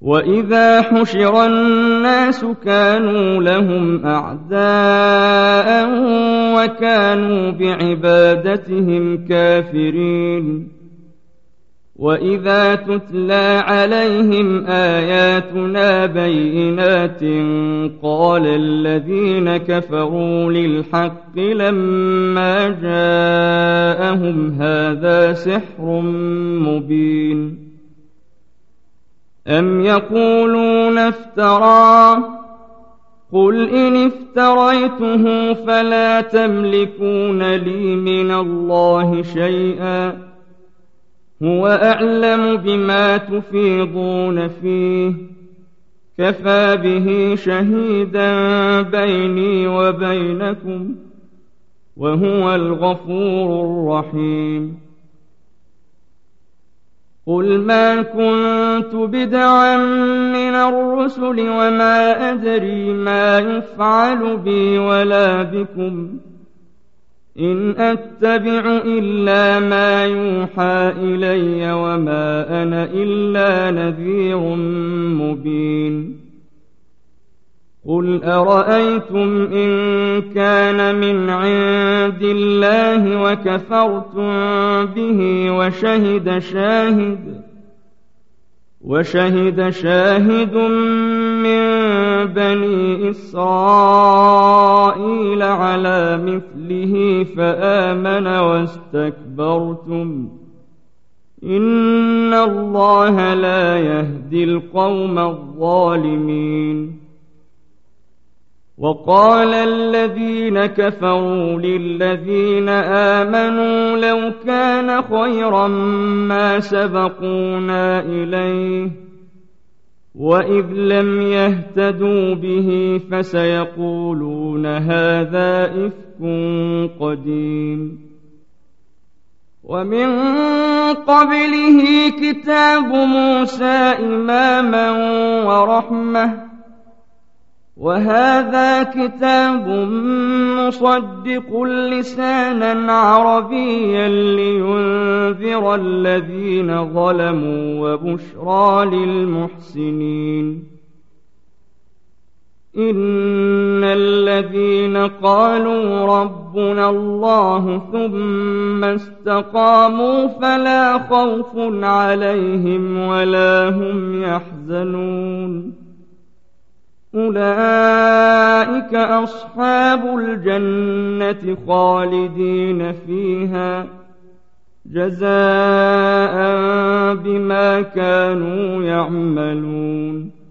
وإذا حشر الناس كانوا لهم أعداء وكانوا بعبادتهم كافرين وإذا تتلى عليهم آياتنا بينات قال الذين كفروا للحق لما جاءهم هذا سحر مبين أم يقولون افتراه قل إن افتريته فلا تملكون لي من الله شيئا هو أعلم بما تفيضون فيه كفى به شهيدا بيني وبينكم وهو الغفور الرحيم قل ما كنت بدعا من الرسل وما أدري ما يفعل بي ولا بكم إن أتبع إلا ما يوحى إلي وما أنا إلا نذير مبين قل أرأيتم إن كان من عند الله وكفرتم به وشهد شاهد من بني إسرائيل على مثله فآمن واستكبرتم إن الله لا يهدي القوم الظالمين وقال الذين كفروا للذين آمنوا لو كان خيرا ما سبقونا إليه وإذ لم يهتدوا به فسيقولون هذا إفك قديم ومن قبله كتاب موسى إماما ورحمة وهذا كتاب مصدق لسانا عربيا لينذر الذين ظلموا وبشرى للمحسنين إن الذين قالوا ربنا الله ثم استقاموا فلا خوف عليهم ولا هم يحزنون أولئك أصحاب الجنة خالدين فيها جزاء بما كانوا يعملون